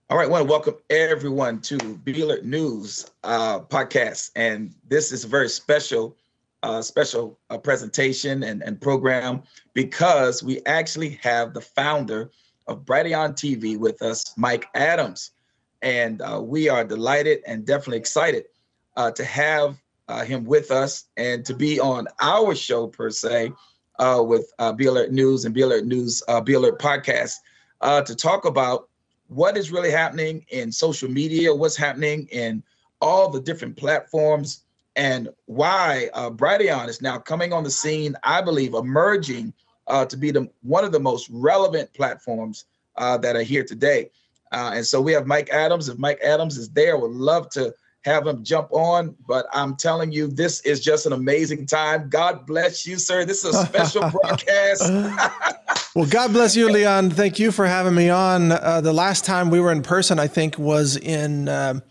All right, I want to welcome everyone to Be Alert News podcast, and this is a very special presentation and program because we actually have the founder of Brighteon TV with us, Mike Adams, and we are delighted and definitely excited to have him with us and to be on our show per se with Be Alert News and Be Alert News Be Alert podcast to talk about what is really happening in social media, what's happening in all the different platforms, and why Brighteon is now coming on the scene, I believe, emerging to be one of the most relevant platforms that are here today. And so we have Mike Adams. If Mike Adams is there, would love to have him jump on. But I'm telling you, this is just an amazing time. God bless you, sir. This is a special broadcast. Well, God bless you, Leon. Thank you for having me on. The last time we were in person, I think, was in, at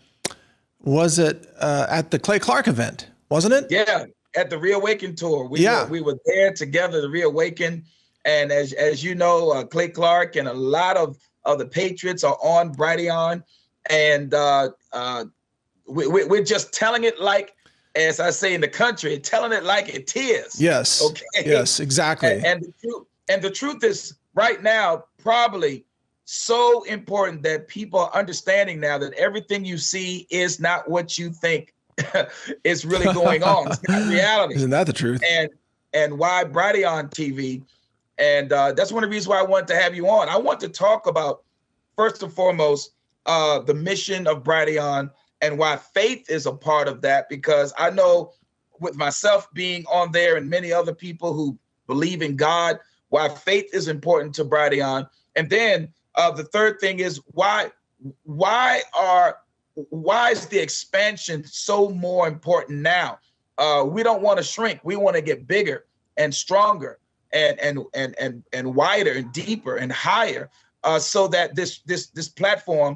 the Clay Clark event, wasn't it? Yeah, at the Reawaken tour. We were there together, the Reawaken. And as you know, Clay Clark and a lot of the Patriots are on Brighteon. And we're just telling it like, as I say in the country, telling it like it is. Yes. Okay. Yes, exactly. And the truth is, right now, probably so important that people are understanding now that everything you see is not what you think is really going on. It's not reality. Isn't that the truth? And why Brighteon TV? And that's one of the reasons why I wanted to have you on. I want to talk about, first and foremost, the mission of Brighteon and why faith is a part of that, because I know with myself being on there and many other people who believe in God, why faith is important to Brighteon. And then the third thing is why is the expansion so more important now? We don't want to shrink. We want to get bigger and stronger and wider and deeper and higher, so that this platform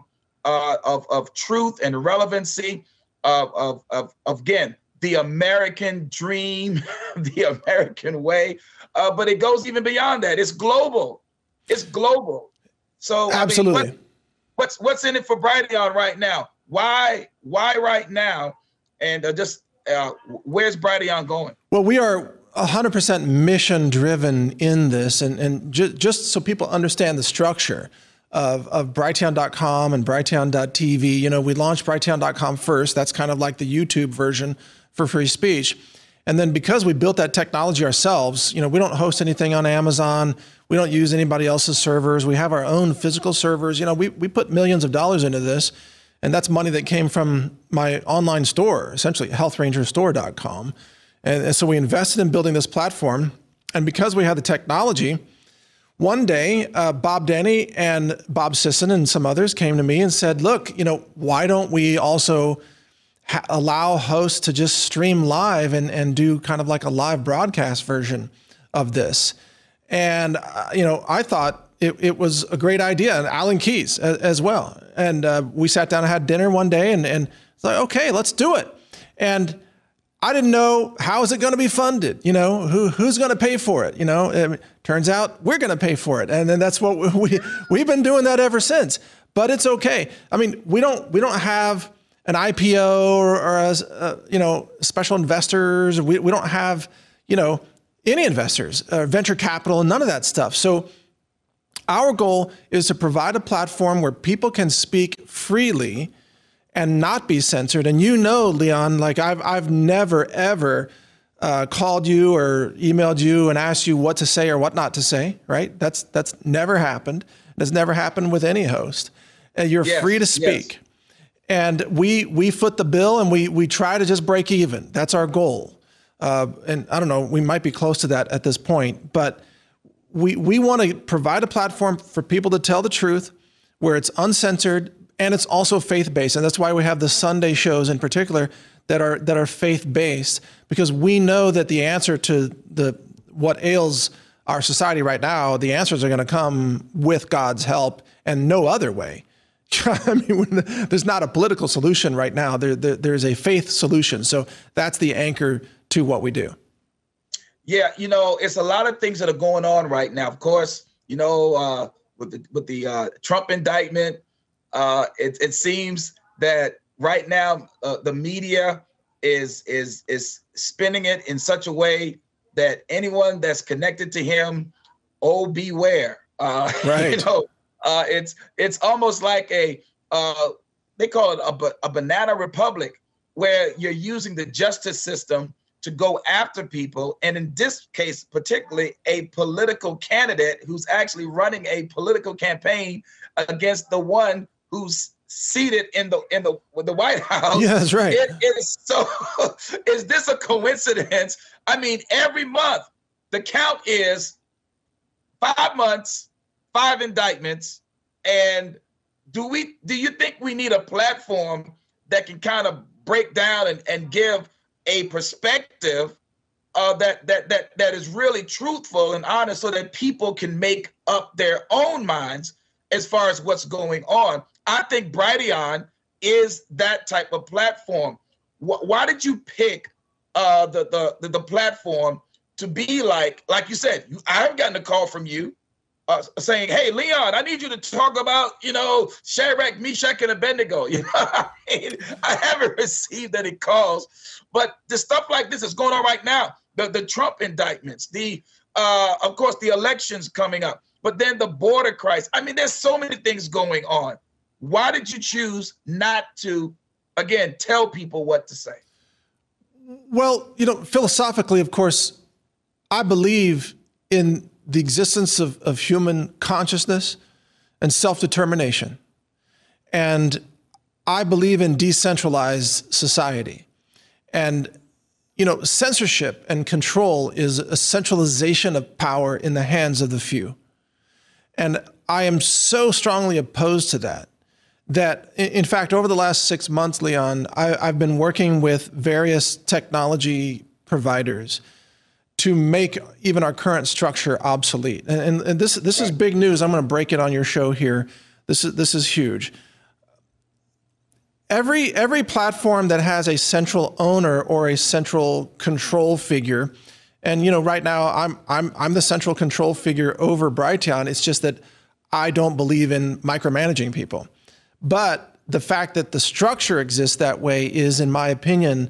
of truth and relevancy of again, the American dream, the American way, but it goes even beyond that. It's global. It's global. So absolutely, I mean, what's in it for Brighteon right now? Why right now? And where's Brighteon going? Well, we are 100% mission driven in this, and just so people understand the structure of Brighteon.com and Brighteon.tv. You know, we launched Brighteon.com first. That's kind of like the YouTube version for free speech. And then because we built that technology ourselves, you know, we don't host anything on Amazon. We don't use anybody else's servers. We have our own physical servers. You know, we put millions of dollars into this, and that's money that came from my online store, essentially healthrangerstore.com. And so we invested in building this platform. And because we had the technology, one day, Bob Denny and Bob Sisson and some others came to me and said, look, you know, why don't we also allow hosts to just stream live and do kind of like a live broadcast version of this? And, you know, I thought it was a great idea, and Alan Keyes as well. And we sat down and had dinner one day and it's like, okay, let's do it. And I didn't know, how is it going to be funded? You know, who's going to pay for it? You know, turns out we're going to pay for it. And then that's what we've been doing that ever since, but it's okay. I mean, we don't have an IPO or you know, special investors. We don't have, you know, any investors, venture capital, and none of that stuff. So our goal is to provide a platform where people can speak freely and not be censored. And you know, Leon, like I've never, ever called you or emailed you and asked you what to say or what not to say, right? That's never happened. That's never happened with any host. You're free to speak. Yes. And we foot the bill, and we try to just break even. That's our goal. And I don't know, we might be close to that at this point, but we want to provide a platform for people to tell the truth where it's uncensored, and it's also faith-based. And that's why we have the Sunday shows in particular that are faith-based, because we know that the answer to what ails our society right now, the answers are going to come with God's help and no other way. I mean, there's not a political solution right now. There's a faith solution. So that's the anchor to what we do. Yeah, you know, it's a lot of things that are going on right now. Of course, you know, with the Trump indictment, It seems that right now the media is spinning it in such a way that anyone that's connected to him, oh, beware. Right. It's almost like they call it a banana republic, where you're using the justice system to go after people. And in this case, particularly a political candidate who's actually running a political campaign against the one who's seated in the White House. Yeah, that's right. It is so. Is this a coincidence? I mean, every month the count is 5 months, 5 indictments, and do you think we need a platform that can kind of break down and give a perspective that is really truthful and honest, so that people can make up their own minds as far as what's going on? I think Brighteon is that type of platform. Why did you pick the platform to be like you said? I haven't gotten a call from you saying, "Hey, Leon, I need you to talk about, Shadrach, Meshach, and Abednego." I haven't received any calls, but the stuff like this is going on right now. The Trump indictments, of course, the elections coming up, but then the border crisis. I mean, there's so many things going on. Why did you choose not to, again, tell people what to say? Well, philosophically, of course, I believe in the existence of human consciousness and self-determination. And I believe in decentralized society. And, censorship and control is a centralization of power in the hands of the few. And I am so strongly opposed to that. That, in fact, over the last 6 months, Leon, I've been working with various technology providers to make even our current structure obsolete. And this is big news. I'm going to break it on your show here. This is huge. Every platform that has a central owner or a central control figure, and right now I'm the central control figure over Brighteon. It's just that I don't believe in micromanaging people. But the fact that the structure exists that way is, in my opinion,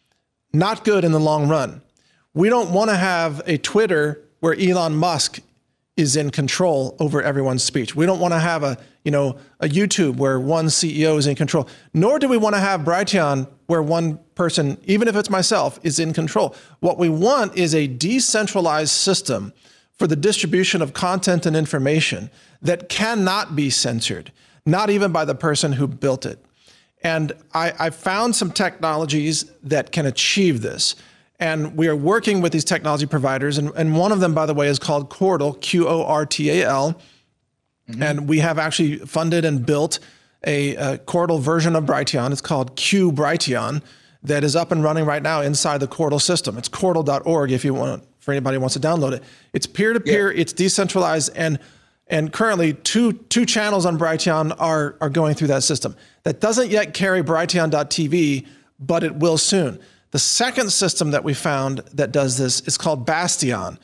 not good in the long run. We don't want to have a Twitter where Elon Musk is in control over everyone's speech. We don't want to have a YouTube where one CEO is in control. Nor do we want to have Brighteon where one person, even if it's myself, is in control. What we want is a decentralized system for the distribution of content and information that cannot be censored, not even by the person who built it. And I found some technologies that can achieve this. And we are working with these technology providers. And one of them, by the way, is called Qortal, Qortal. Mm-hmm. And we have actually funded and built a Qortal version of Brighteon. It's called Q Brighteon, that is up and running right now inside the Qortal system. It's Qortal.org for anybody who wants to download it. It's peer-to-peer, It's decentralized, and currently two channels on Brighteon are going through that system. That doesn't yet carry Brighteon.tv, but it will soon. The second system that we found that does this is called Bastion,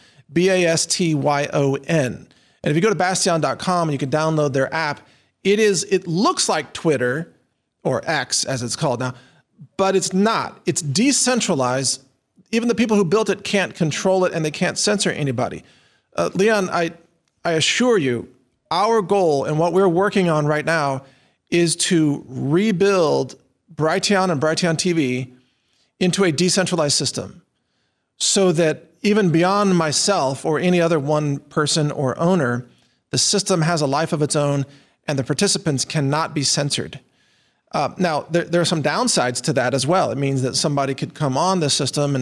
Bastion. And if you go to bastion.com and you can download their app, it looks like Twitter, or X as it's called now, but it's not. It's decentralized. Even the people who built it can't control it, and they can't censor anybody. Leon, I assure you, our goal and what we're working on right now is to rebuild Brighteon and Brighteon TV into a decentralized system, so that even beyond myself or any other one person or owner, the system has a life of its own and the participants cannot be censored. Now, there are some downsides to that as well. It means that somebody could come on the system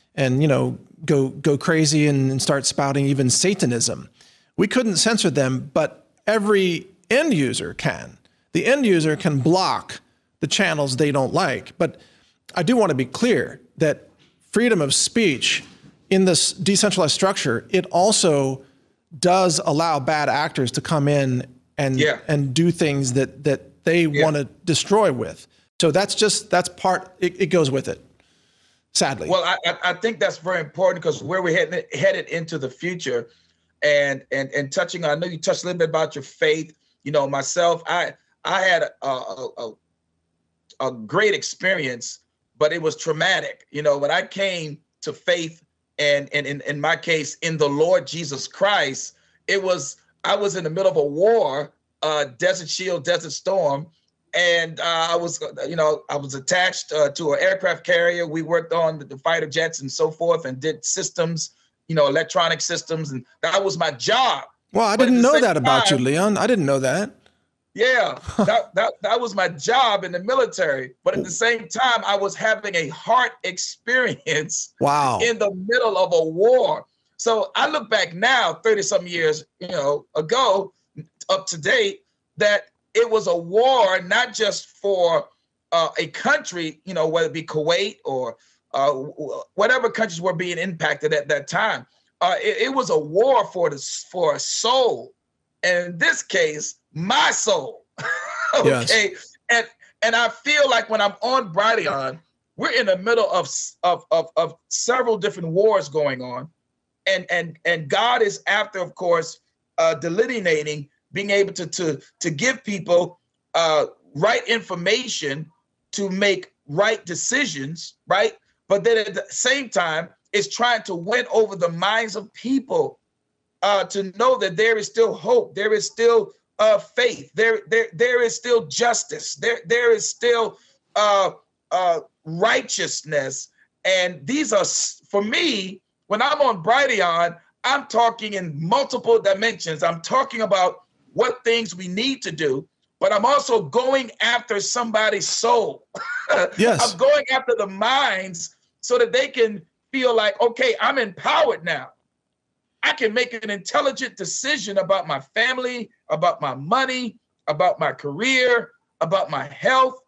and go crazy and start spouting even Satanism. We couldn't censor them, but every end user can. The end user can block the channels they don't like. But I do want to be clear that freedom of speech in this decentralized structure, it also does allow bad actors to come in and do things that they want to destroy with. So that's part, it goes with it, sadly. Well, I think that's very important, because where we're headed into the future, and touching on, I know you touched a little bit about your faith. Myself, I I had a great experience, but it was traumatic. You know, when I came to faith, and in my case, in the Lord Jesus Christ, I was in the middle of a war, Desert Shield, Desert Storm, and I was attached to an aircraft carrier. We worked on the fighter jets and so forth, and did systems, electronic systems, and that was my job. Well, I didn't know that about you, Leon. I didn't know that. Yeah, that was my job in the military. But at the same time, I was having a heart experience. Wow. In the middle of a war. So I look back now, 30-some years, ago, up to date, that it was a war, not just for a country, whether it be Kuwait or whatever countries were being impacted at that time. It was a war for a soul. And in this case, my soul. Okay. Yes. And I feel like when I'm on Brighteon, we're in the middle of several different wars going on. And God is after, of course, delineating, being able to give people right information to make right decisions, right? But then at the same time, it's trying to win over the minds of people to know that there is still hope, there is still faith, there is still justice, there is still righteousness. And these are, for me, when I'm on Brighteon, I'm talking in multiple dimensions. I'm talking about what things we need to do, but I'm also going after somebody's soul. Yes. I'm going after the minds so that they can feel like, okay, I'm empowered now. I can make an intelligent decision about my family, about my money, about my career, about my health.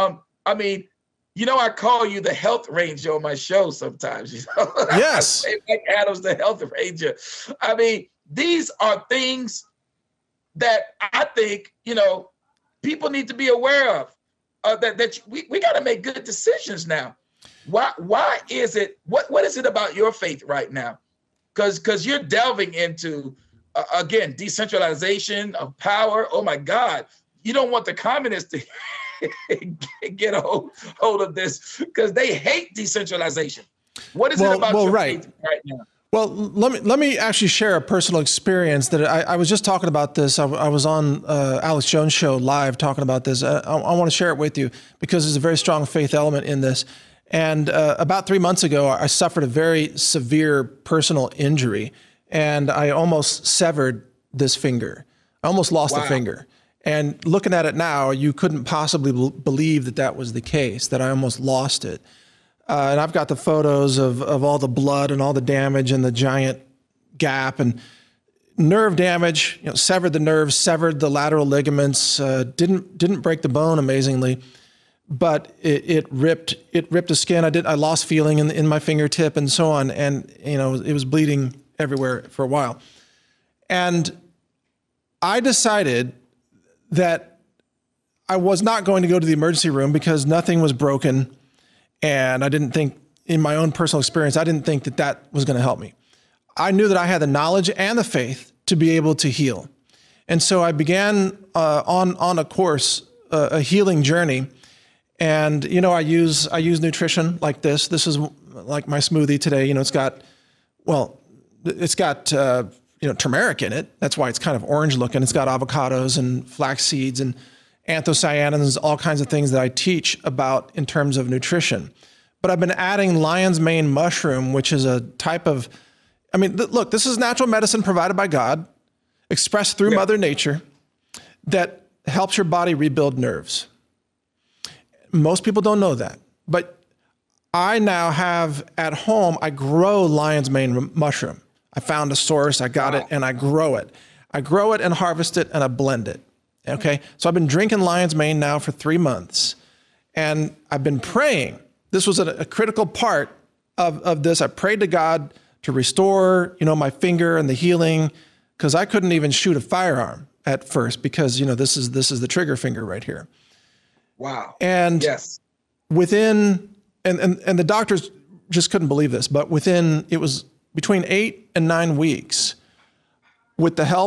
I call you the health ranger on my show sometimes. Yes. Mike Adams, the health ranger. I mean, these are things that I think, people need to be aware of. That we got to make good decisions now. Why is it? What is it about your faith right now? Because you're delving into again decentralization of power. Oh my God! You don't want the communists to get a hold of this because they hate decentralization. What is it about your faith right now? Well, let me actually share a personal experience that I was just talking about this. I was on Alex Jones' show live talking about this. I want to share it with you because there's a very strong faith element in this. And about 3 months ago, I suffered a very severe personal injury, and I almost severed this finger. I almost lost the finger. And looking at it now, you couldn't possibly believe that was the case, that I almost lost it. And I've got the photos of all the blood and all the damage and the giant gap and nerve damage, severed the nerves, severed the lateral ligaments, didn't break the bone amazingly, but it ripped the skin. I lost feeling in my fingertip and so on. And, it was bleeding everywhere for a while. And I decided that I was not going to go to the emergency room because nothing was broken. And I didn't think, in my own personal experience, I didn't think that was going to help me. I knew that I had the knowledge and the faith to be able to heal. And so I began on a course, a healing journey. And, I use nutrition like this. This is like my smoothie today. It's got turmeric in it. That's why it's kind of orange looking. It's got avocados and flax seeds and anthocyanins, all kinds of things that I teach about in terms of nutrition. But I've been adding lion's mane mushroom, which is a type of, look, this is natural medicine provided by God, expressed through Mother Nature, that helps your body rebuild nerves. Most people don't know that. But I now have at home, I grow lion's mane mushroom. I found a source, I got it, and I grow it. I grow it and harvest it, and I blend it. Okay, so I've been drinking lion's mane now for 3 months, and I've been praying. This was a critical part of this. I prayed to God to restore, my finger and the healing, because I couldn't even shoot a firearm at first because, this is the trigger finger right here. Wow. And yes, within, and the doctors just couldn't believe this, but it was between 8 and 9 weeks, with the help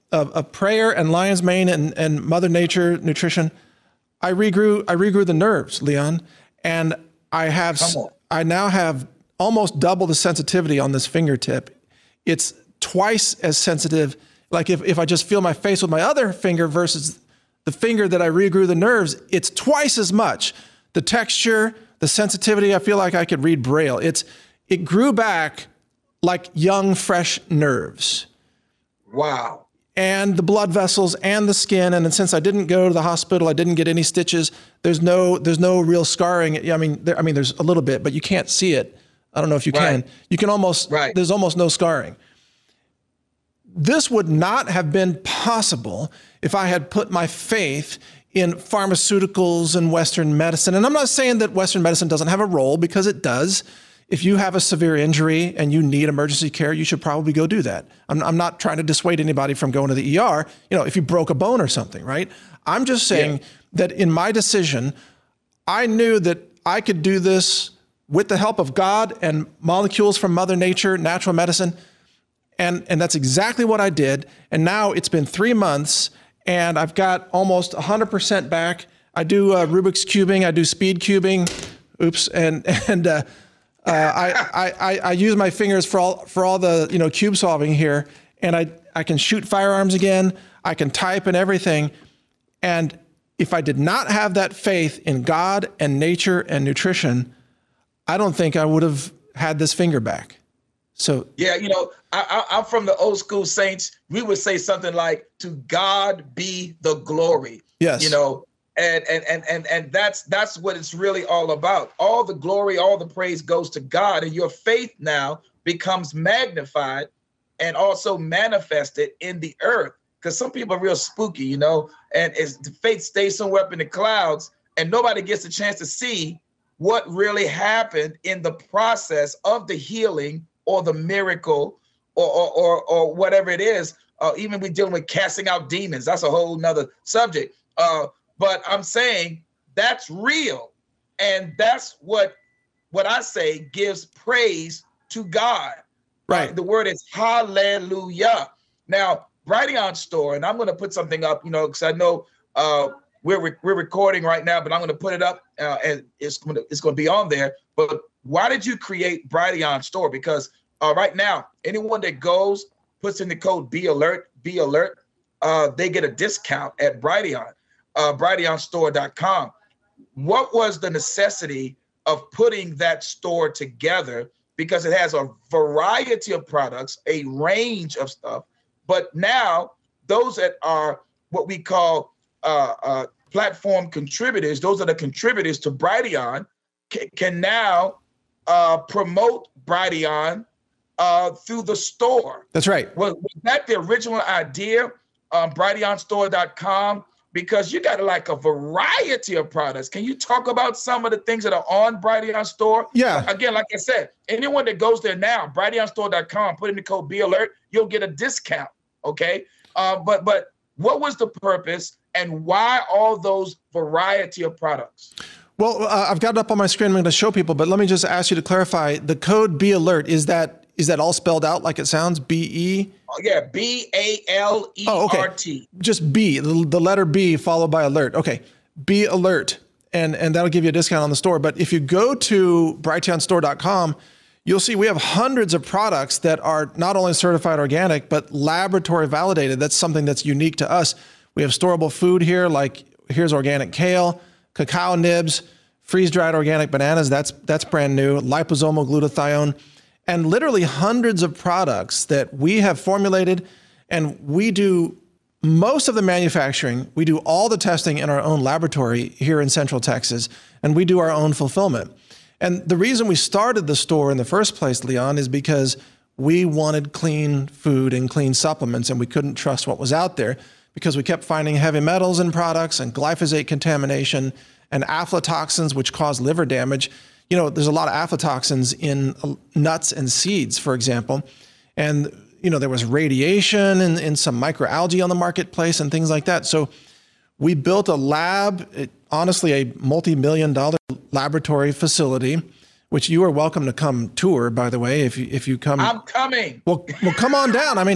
of prayer and lion's mane and Mother Nature nutrition, I regrew the nerves, Leon, and I now have almost double the sensitivity on this fingertip. It's twice as sensitive. Like if I just feel my face with my other finger versus the finger that I regrew the nerves, it's twice as much. The texture, the sensitivity, I feel like I could read Braille. It grew back like young, fresh nerves. Wow. And the blood vessels and the skin. And since I didn't go to the hospital, I didn't get any stitches. There's no real scarring. I mean, there's a little bit, but you can't see it. I don't know if you can. You can almost, there's almost no scarring. This would not have been possible if I had put my faith in pharmaceuticals and Western medicine. And I'm not saying that Western medicine doesn't have a role, because it does. If you have a severe injury and you need emergency care, you should probably go do that. I'm not trying to dissuade anybody from going to the ER, if you broke a bone or something, right? I'm just saying that in my decision, I knew that I could do this with the help of God and molecules from Mother Nature, natural medicine. And that's exactly what I did. And now it's been 3 months and I've got almost 100% back. I do Rubik's cubing, I do speed cubing. Oops. I use my fingers for all the cube solving here, and I can shoot firearms again. I can type and everything. And if I did not have that faith in God and nature and nutrition, I don't think I would have had this finger back. So yeah, I'm from the old school saints. We would say something like, "To God be the glory." Yes. And that's what it's really all about. All the glory, all the praise goes to God, and your faith now becomes magnified and also manifested in the earth. Because some people are real spooky, and the faith stays somewhere up in the clouds, and nobody gets a chance to see what really happened in the process of the healing or the miracle or whatever it is. Even we're dealing with casting out demons. That's a whole nother subject. But I'm saying that's real. And that's what I say gives praise to God. Right. The word is hallelujah. Now, Brighteon Store, and I'm going to put something up, because I know we're recording right now, but I'm going to put it up and it's going to be on there. But why did you create Brighteon Store? Because right now, anyone that goes, puts in the code be alert, they get a discount at Brighteon. BrighteonStore.com. What was the necessity of putting that store together? Because it has a variety of products, a range of stuff. But now those that are what we call platform contributors, those are the contributors to Brighteon, can now promote Brighteon through the store. That's right. Was that the original idea on BrighteonStore.com? Because you got like a variety of products. Can you talk about some of the things that are on Brighteon Store? Yeah. Again, like I said, anyone that goes there now, BrighteonStore.com, put in the code Be Alert, you'll get a discount. Okay. But what was the purpose and why all those variety of products? Well, I've got it up on my screen. I'm going to show people, but let me just ask you to clarify the code Be Alert. Is that all spelled out like it sounds? B-E? Oh, yeah, B-A-L-E-R-T. Oh, okay. Just B, the letter B followed by alert. Okay, Be Alert, and that'll give you a discount on the store. But if you go to BrighteonStore.com, you'll see we have hundreds of products that are not only certified organic, but laboratory validated. That's something that's unique to us. We have storable food here, like here's organic kale, cacao nibs, freeze-dried organic bananas. That's brand new, liposomal glutathione, and literally hundreds of products that we have formulated, and we do most of the manufacturing. We do all the testing in our own laboratory here in Central Texas, and we do our own fulfillment. And the reason we started the store in the first place, Leon, is because we wanted clean food and clean supplements, and we couldn't trust what was out there because we kept finding heavy metals in products and glyphosate contamination and aflatoxins, which cause liver damage. There's a lot of aflatoxins in nuts and seeds, for example. And, there was radiation and some microalgae on the marketplace and things like that. So we built a lab, honestly, a multi-million-dollar laboratory facility, which you are welcome to come tour, by the way, if you come. I'm coming. Well, come on down. I mean,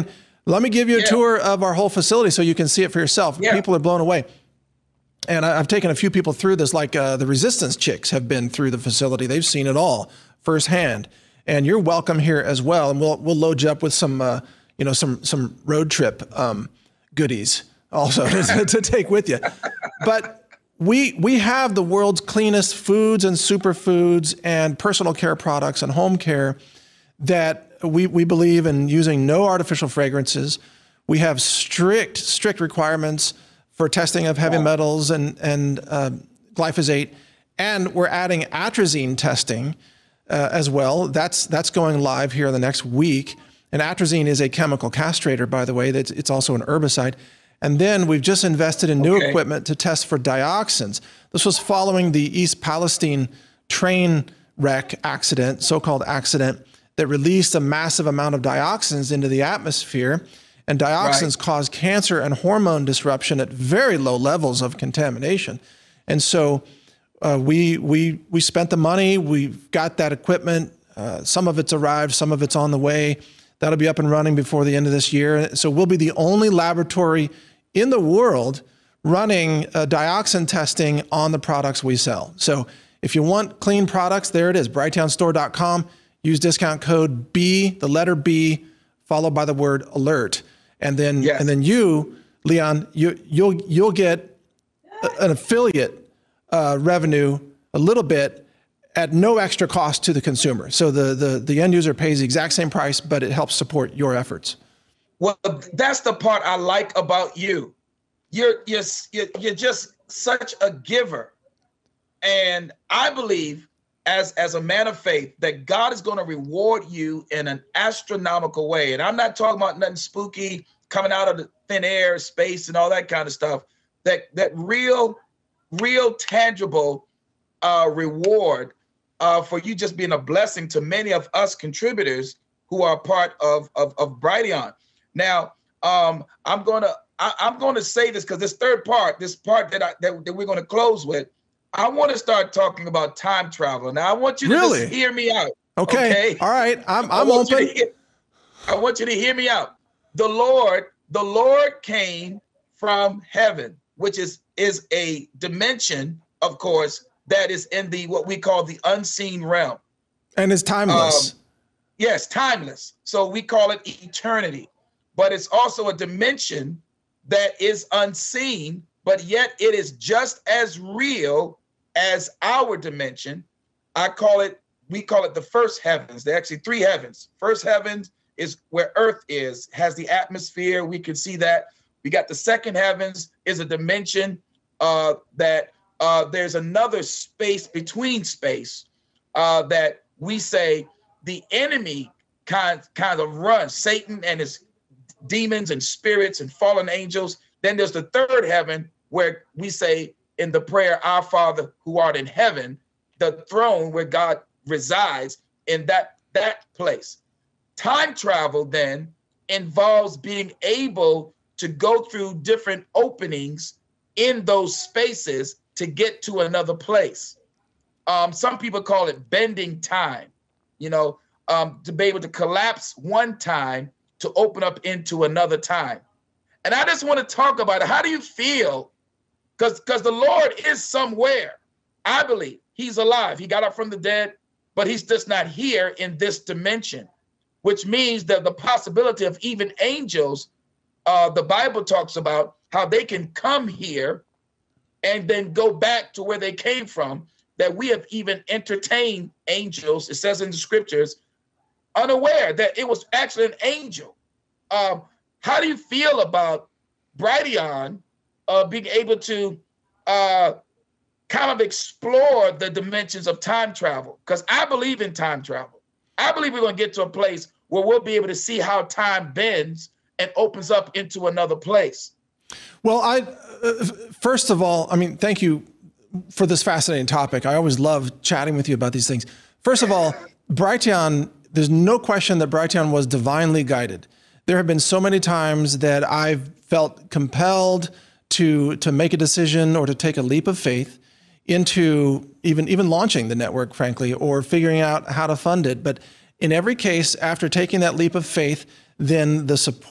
Let me give you a tour of our whole facility so you can see it for yourself. Yeah. People are blown away. And I've taken a few people through this, like the Resistance chicks have been through the facility. They've seen it all firsthand. And you're welcome here as well. And we'll load you up with some some road trip goodies also to take with you. But we have the world's cleanest foods and superfoods and personal care products and home care that we believe in using no artificial fragrances. We have strict requirements for testing of heavy metals and glyphosate, and we're adding atrazine testing as well. That's going live here in the next week. And atrazine is a chemical castrator, by the way. It's also an herbicide. And then we've just invested in new equipment to test for dioxins. This was following the East Palestine train wreck accident, so-called accident, that released a massive amount of dioxins into the atmosphere. And dioxins cause cancer and hormone disruption at very low levels of contamination. And so we spent the money. We've got that equipment. Some of it's arrived. Some of it's on the way. That'll be up and running before the end of this year. So we'll be the only laboratory in the world running dioxin testing on the products we sell. So if you want clean products, there it is, brighteonstore.com. Use discount code B, the letter B, followed by the word alert. And then you, Leon, you'll get an affiliate revenue a little bit at no extra cost to the consumer. So the end user pays the exact same price, but it helps support your efforts. Well, that's the part I like about you. You're just such a giver. And I believe as a man of faith that God is going to reward you in an astronomical way. And I'm not talking about nothing spooky coming out of the thin air, space, and all that kind of stuff. That real tangible reward for you just being a blessing to many of us contributors who are part of Brighteon. Now, I'm going to say this because this part that we're going to close with, I want to start talking about time travel. Now, I want you to just hear me out. Okay. All right. I'm open. I want you to hear me out. The Lord came from heaven, which is a dimension, of course, that is in what we call the unseen realm. And is timeless. Yes, timeless. So we call it eternity. But it's also a dimension that is unseen, but yet it is just as real as our dimension. We call it the first heavens. There are actually three heavens. First heavens is where Earth has the atmosphere. We can see that. We got the second heavens is a dimension that there's another space between space that we say the enemy kind of runs, Satan and his demons and spirits and fallen angels. Then there's the third heaven where we say in the prayer, Our Father who art in heaven, the throne where God resides in that place. Time travel then involves being able to go through different openings in those spaces to get to another place. Some people call it bending time, to be able to collapse one time to open up into another time. And I just want to talk about it. How do you feel? Because the Lord is somewhere. I believe he's alive. He got up from the dead, but he's just not here in this dimension, which means that the possibility of even angels, the Bible talks about how they can come here and then go back to where they came from, that we have even entertained angels, it says in the scriptures, unaware that it was actually an angel. How do you feel about Brighteon being able to kind of explore the dimensions of time travel? Because I believe in time travel. I believe we're going to get to a place where we'll be able to see how time bends and opens up into another place. Well, first of all, thank you for this fascinating topic. I always love chatting with you about these things. First of all, Brighteon, there's no question that Brighteon was divinely guided. There have been so many times that I've felt compelled to make a decision or to take a leap of faith into even launching the network, frankly, or figuring out how to fund it. But in every case, after taking that leap of faith, then the support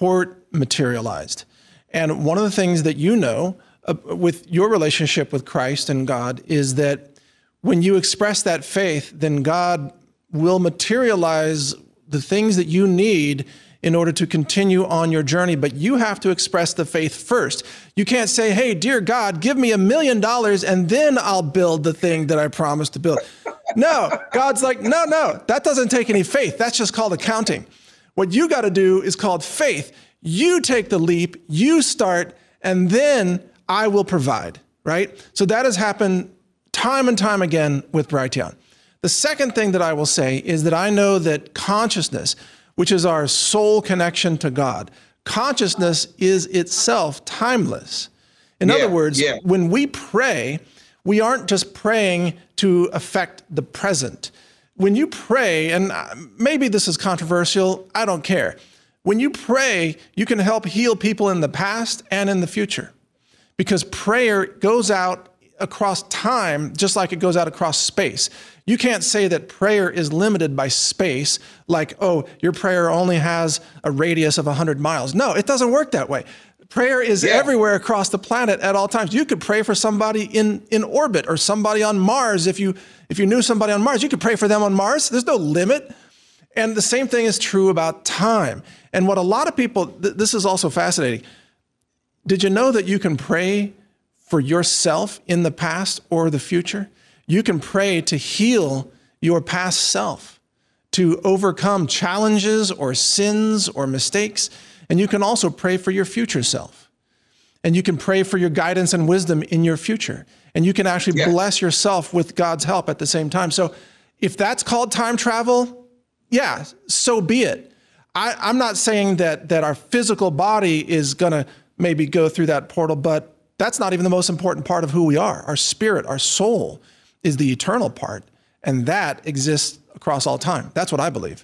materialized. And one of the things that you know with your relationship with Christ and God is that when you express that faith, then God will materialize the things that you need in order to continue on your journey. But you have to express the faith first. You can't say, hey, dear God, give me $1 million and then I'll build the thing that I promised to build. No, God's like, no, that doesn't take any faith. That's just called accounting. What you got to do is called faith. You take the leap, you start, and then I will provide, right? So that has happened time and time again with Brighteon. The second thing that I will say is that I know that consciousness, which is our soul connection to God, consciousness is itself timeless. In other words, when we pray, we aren't just praying to affect the present. When you pray, and maybe this is controversial, I don't care. When you pray, you can help heal people in the past and in the future, because prayer goes out across time just like it goes out across space. You can't say that prayer is limited by space, like, oh, your prayer only has a radius of 100 miles. No, it doesn't work that way. Prayer is everywhere across the planet at all times. You could pray for somebody in orbit or somebody on Mars. If you knew somebody on Mars, you could pray for them on Mars. There's no limit. And the same thing is true about time. And what a lot of people, this is also fascinating. Did you know that you can pray for yourself in the past or the future? You can pray to heal your past self, to overcome challenges or sins or mistakes. And you can also pray for your future self. And you can pray for your guidance and wisdom in your future. And you can actually bless yourself with God's help at the same time. So if that's called time travel, yeah, so be it. I'm not saying that our physical body is going to maybe go through that portal, but that's not even the most important part of who we are. Our spirit, our soul is the eternal part, and that exists across all time. That's what I believe.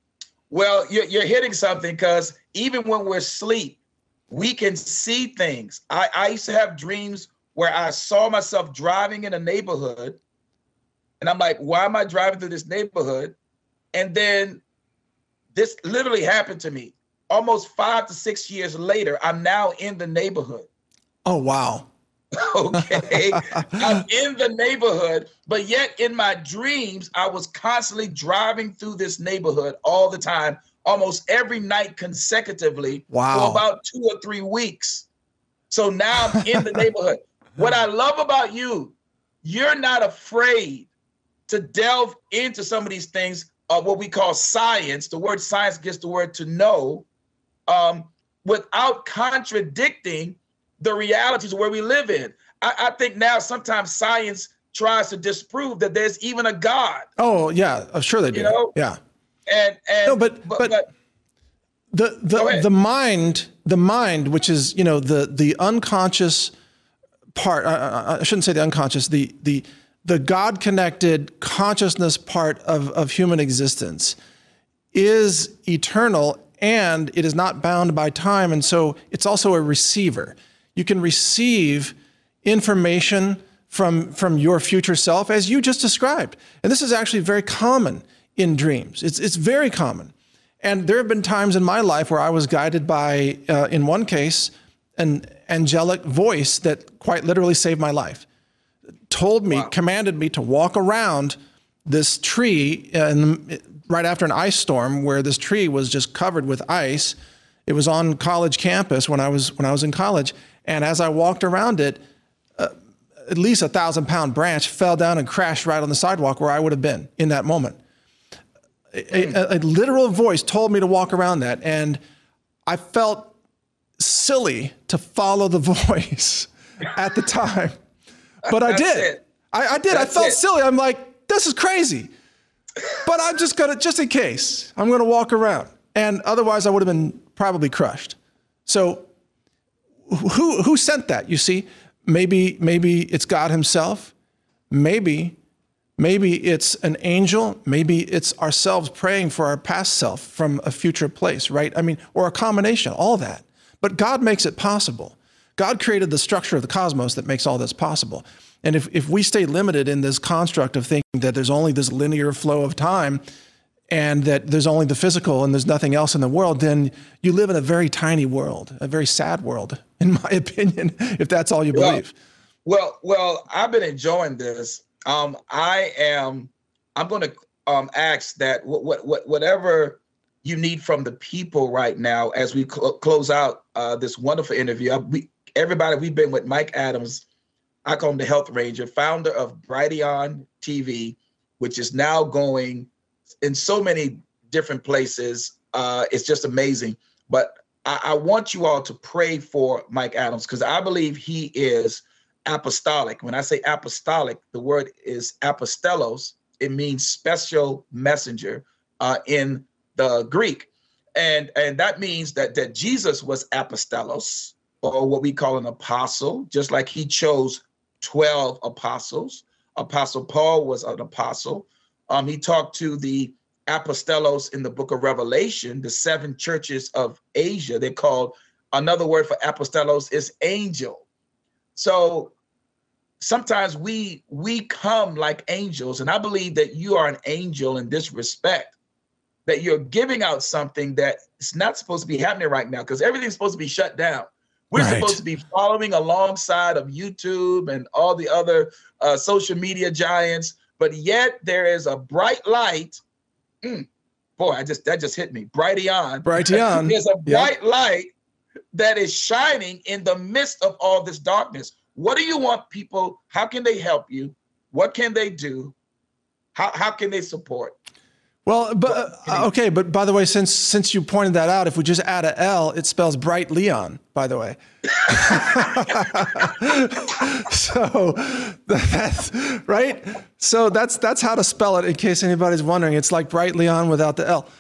Well, you're hitting something, because even when we're asleep, we can see things. I used to have dreams where I saw myself driving in a neighborhood, and I'm like, why am I driving through this neighborhood? And then this literally happened to me. Almost 5 to 6 years later, I'm now in the neighborhood. Oh, wow. Okay. I'm in the neighborhood, but yet in my dreams, I was constantly driving through this neighborhood all the time, almost every night consecutively for about 2 or 3 weeks. So now I'm in the neighborhood. What I love about you, you're not afraid to delve into some of these things, what we call science. The word science gets the word to know, without contradicting the realities of where we live in. I think now sometimes science tries to disprove that there's even a God. Oh yeah, I'm sure they do. You know? Yeah. And no, but the mind, which is, you know, the unconscious part. I shouldn't say the unconscious. The God connected consciousness part of human existence is eternal, and it is not bound by time, and so it's also a receiver. You can receive information from your future self, as you just described. And this is actually very common in dreams. It's very common. And there have been times in my life where I was guided by, in one case, an angelic voice that quite literally saved my life. Told me, commanded me to walk around this tree right after an ice storm, where this tree was just covered with ice. It was on college campus when I was in college. And as I walked around it, at least 1,000-pound branch fell down and crashed right on the sidewalk where I would have been in that moment. A literal voice told me to walk around that, and I felt silly to follow the voice at the time, but I did. I did. I felt silly. I'm like, this is crazy, but I'm just in case, I'm gonna walk around, and otherwise I would have been probably crushed. So who sent that? You see, maybe it's God himself. Maybe it's an angel. Maybe it's ourselves praying for our past self from a future place, right? I mean, or a combination, all that. But God makes it possible. God created the structure of the cosmos that makes all this possible. And if we stay limited in this construct of thinking that there's only this linear flow of time, and that there's only the physical and there's nothing else in the world, then you live in a very tiny world, a very sad world, in my opinion, if that's all you believe. Well, I've been enjoying this. I'm going to ask that whatever you need from the people right now as we close out this wonderful interview. Everybody, we've been with Mike Adams. I call him the Health Ranger, founder of Brighteon TV, which is now going in so many different places. It's just amazing. But I want you all to pray for Mike Adams, because I believe he is apostolic. When I say apostolic, the word is apostolos. It means special messenger in the Greek. And that means that Jesus was apostolos, or what we call an apostle, just like he chose 12 apostles. Apostle Paul was an apostle. He talked to the apostolos in the book of Revelation, the 7 churches of Asia. They called, another word for apostolos is angel. So sometimes we come like angels, and I believe that you are an angel in this respect, that you're giving out something that is not supposed to be happening right now, because everything's supposed to be shut down. We're supposed to be following alongside of YouTube and all the other social media giants, but yet there is a bright light. Boy, that just hit me. Brighteon. There's a bright light that is shining in the midst of all this darkness. What do you want people? How can they help you? What can they do? How can they support? Well, but okay, but by the way, since you pointed that out, if we just add a L, it spells Bright Leon, by the way. So that's right. So that's how to spell it, in case anybody's wondering. It's like Bright Leon without the L.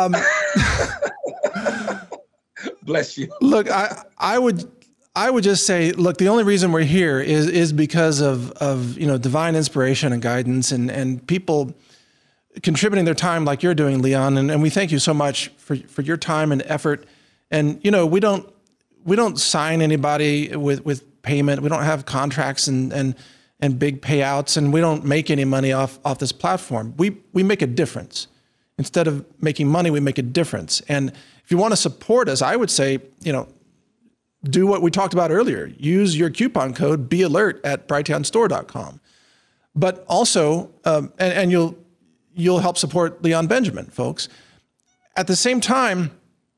Bless you. Look, I would just say, look, the only reason we're here is because of divine inspiration and guidance and people contributing their time like you're doing, Leon, and we thank you so much for your time and effort. And we don't sign anybody with payment. We don't have contracts and big payouts, and we don't make any money off this platform. We make a difference. Instead of making money, we make a difference. And if you want to support us, I would say, do what we talked about earlier. Use your coupon code BEALERT at brighteonstore.com. But also, and you'll help support Leon Benjamin, folks. At the same time,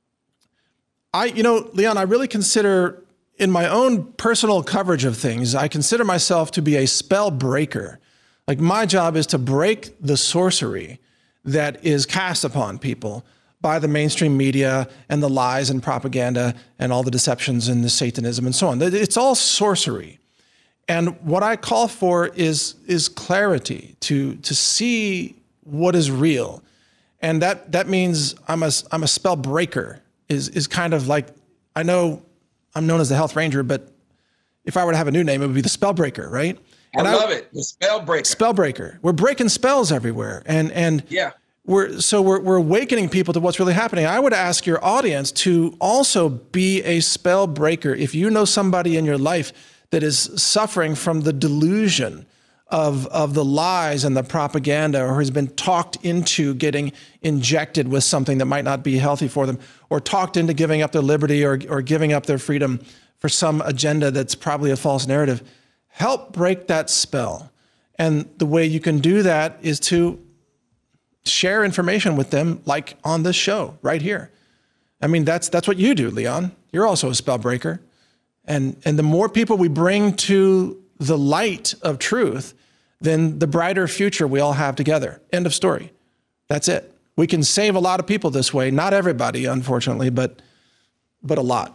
Leon, I really consider, in my own personal coverage of things, I consider myself to be a spell breaker. Like, my job is to break the sorcery that is cast upon people by the mainstream media and the lies and propaganda and all the deceptions and the Satanism and so on. It's all sorcery. And what I call for is clarity, to see what is real. And that means I'm a spell breaker, is kind of like, I know I'm known as the Health Ranger, but if I were to have a new name, it would be the Spell Breaker, right? And I love it, the Spell Breaker. Spell Breaker. We're breaking spells everywhere. And yeah. We're awakening people to what's really happening. I would ask your audience to also be a spell breaker. If you know somebody in your life that is suffering from the delusion of the lies and the propaganda, or has been talked into getting injected with something that might not be healthy for them, or talked into giving up their liberty or giving up their freedom for some agenda that's probably a false narrative, help break that spell. And the way you can do that is to share information with them, like on this show right here. I mean, that's what you do, Leon. You're also a spell breaker. And the more people we bring to the light of truth, then the brighter future we all have together. End of story. That's it. We can save a lot of people this way. Not everybody, unfortunately, but a lot.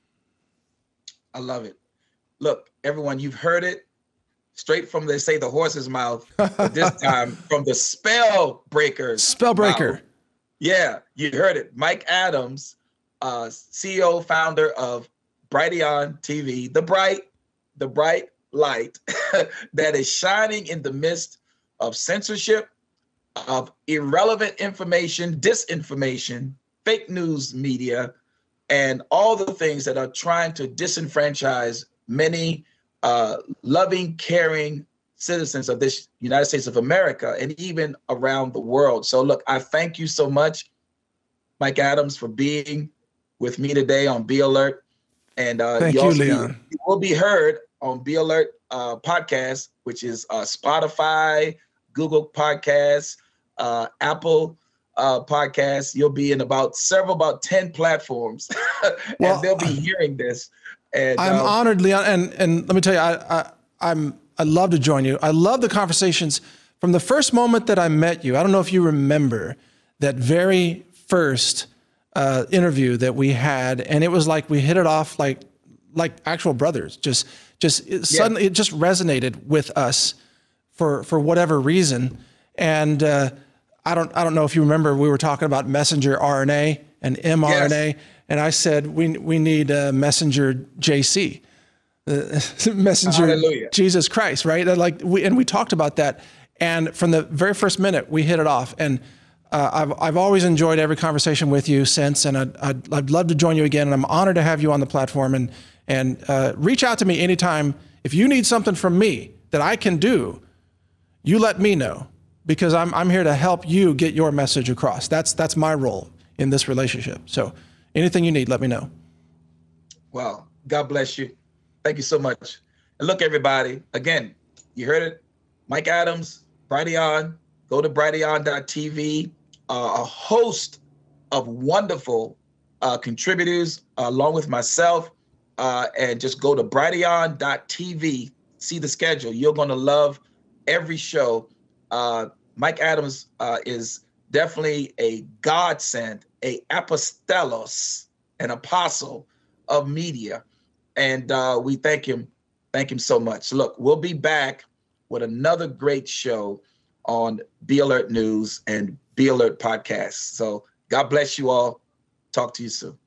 I love it. Look, everyone, you've heard it straight from, they say, the horse's mouth, but this time from the spell breaker's Spell breaker. mouth. Yeah, you heard it. Mike Adams, CEO, founder of Brighteon TV, the bright light that is shining in the midst of censorship, of irrelevant information, disinformation, fake news media, and all the things that are trying to disenfranchise many loving, caring citizens of this United States of America and even around the world. So look, I thank you so much, Mike Adams, for being with me today on Be Alert. And thank you, Leon. You will be heard on Be Alert podcast, which is Spotify, Google Podcasts, Apple Podcasts. You'll be in about 10 platforms, and they'll be hearing this. And I'm honored, Leon. And let me tell you, I love to join you. I love the conversations from the first moment that I met you. I don't know if you remember that very first interview that we had, and it was like we hit it off like actual brothers. Suddenly it just resonated with us for whatever reason. And I don't know if you remember, we were talking about messenger RNA and mRNA, yes. And I said we need messenger JC. Messenger Hallelujah. Jesus Christ, right? We talked about that, and from the very first minute we hit it off. And I've always enjoyed every conversation with you since, and I'd love to join you again. And I'm honored to have you on the platform. And reach out to me anytime if you need something from me that I can do. You let me know, because I'm here to help you get your message across. That's my role in this relationship. So anything you need, let me know. Well, God bless you. Thank you so much. And look, everybody, again, you heard it. Mike Adams, Brighteon. Go to brighteon.tv. A host of wonderful contributors along with myself. And just go to brighteon.tv. See the schedule. You're going to love every show. Mike Adams is definitely a godsend, a apostolos, an apostle of media. And we thank him so much. Look, we'll be back with another great show on Be Alert News and Be Alert Podcast. So God bless you all. Talk to you soon.